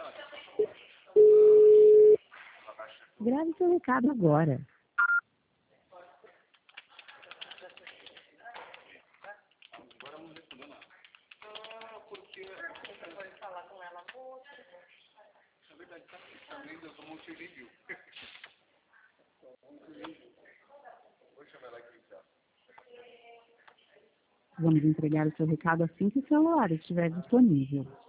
Grave seu recado agora. Vamos entregar o seu recado assim que o celular estiver disponível.